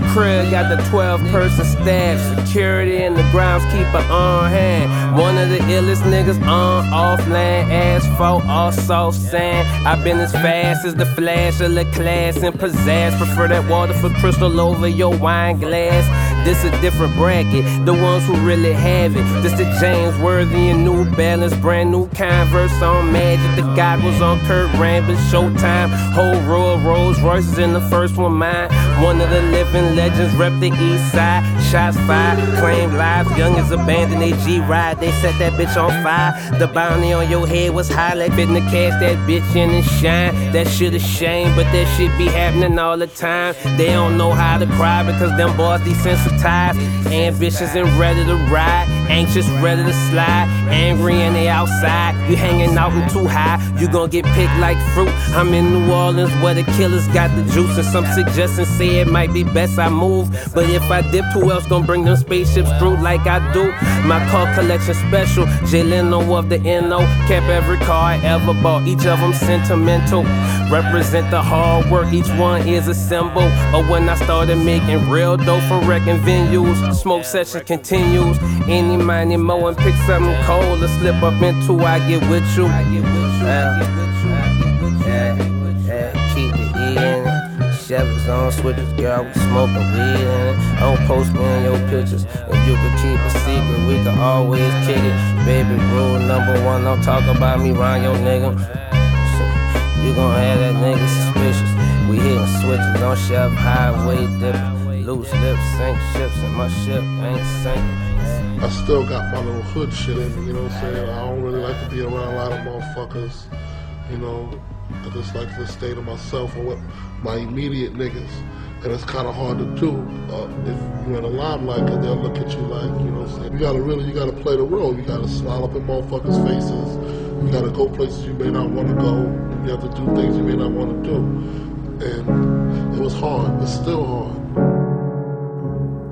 crib got the 12-person staff, security and the groundskeeper on hand. One of the illest niggas on offland, asphalt, all soft sand. I've been as fast as the flash of the class and pizzazz. Prefer that Waterford crystal over your wine glass. This a different bracket, the ones who really have it. This the James Worthy and New Balance, brand new Converse on Magic. The goggles on Kurt Rambis, Showtime. Whole row of Rolls Royces in the first one mine. One of the living legends, rep the east side. Shots fired, claim lives, young as abandoned they G-Ride. They set that bitch on fire. The bounty on your head was high, like fitting to cash that bitch in and shine. That shit is shame, but that shit be happening all the time. They don't know how to cry because them boys desensitized. Ambitious and ready to ride, anxious, ready to slide. Angry and they outside, you hanging out and too high, you gon' get picked like fruit. I'm in New Orleans where the killers got the juice, and some suggestions say it might be best I move. But if I dip, who else gon' bring them spaceships through like I do? My car collection special, Jay Leno of the NO. Kept every car I ever bought, each of them sentimental. Represent the hard work, each one is a symbol. Or when I started making real dope from wrecking venues, smoke session continues. Any, miny, mo, and pick something cold to slip up into, I get with you. Keep it in. Chevys on switches, girl, we smoking weed in it. Don't post me in your pictures. If you could keep a secret, we could always kick it. Baby, rule number one, don't talk about me around your nigga. You gon' have that nigga suspicious. We hitting switches on Chef Highway dipping. Loose lips, sink ships, and my ship ain't sinking. I still got my little hood shit in me, you know what I'm saying? I don't really like to be around a lot of motherfuckers, you know. I just like to stay to myself and with my immediate niggas. And it's kind of hard to do if you're in the limelight, because they'll look at you like, you know what I'm saying? You gotta play the role. You gotta smile up in motherfuckers' faces. You gotta go places you may not want to go. You have to do things you may not want to do. And it was hard. It's still hard.